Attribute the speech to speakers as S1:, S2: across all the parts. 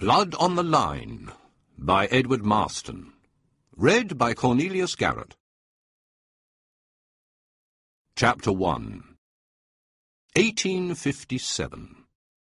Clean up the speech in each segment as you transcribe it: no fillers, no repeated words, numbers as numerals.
S1: Blood on the Line by Edward Marston. Read by Cornelius Garrett. Chapter 1. 1857.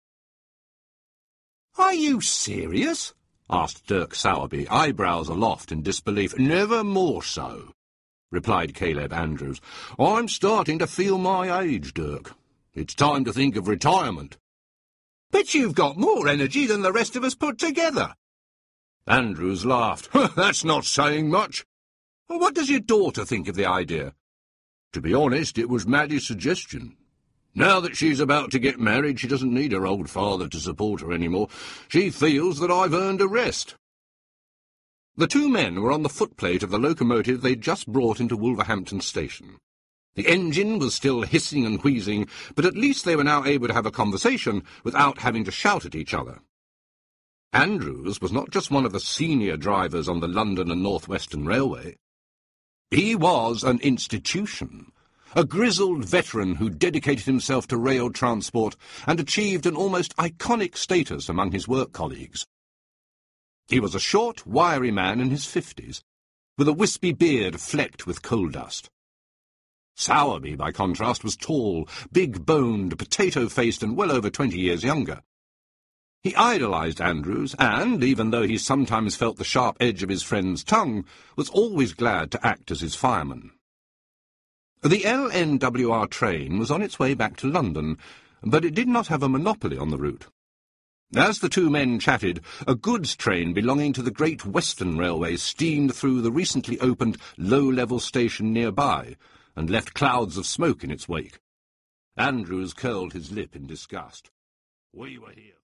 S1: "Are you serious?" asked Dirk Sowerby, eyebrows aloft in disbelief. "Never more so," replied Caleb Andrews. "I'm starting to feel my age, Dirk. It's time to think of retirement." "But you've got more energy than the rest of us put together." Andrews laughed. "That's not saying much. What does your daughter think of the idea?" "To be honest, it was Maddie's suggestion. Now that she's about to get married, she doesn't need her old father to support her anymore. She feels that I've earned a rest." The two men were on the footplate of the locomotive they'd just brought into Wolverhampton station. The engine was still hissing and wheezing, but at least they were now able to have a conversation without having to shout at each other. Andrews was not just one of the senior drivers on the London and North Western Railway. He was an institution, a grizzled veteran who dedicated himself to rail transport and achieved an almost iconic status among his work colleagues. He was a short, wiry man in his 50s, with a wispy beard flecked with coal dust. Sowerby, by contrast, was tall, big-boned, potato-faced, and well over 20 years younger. He idolized Andrews, and, even though he sometimes felt the sharp edge of his friend's tongue, was always glad to act as his fireman. The LNWR train was on its way back to London, but it did not have a monopoly on the route. As the two men chatted, a goods train belonging to the Great Western Railway steamed through the recently opened low-level station nearby, and left clouds of smoke in its wake. Andrews curled his lip in disgust. "We were here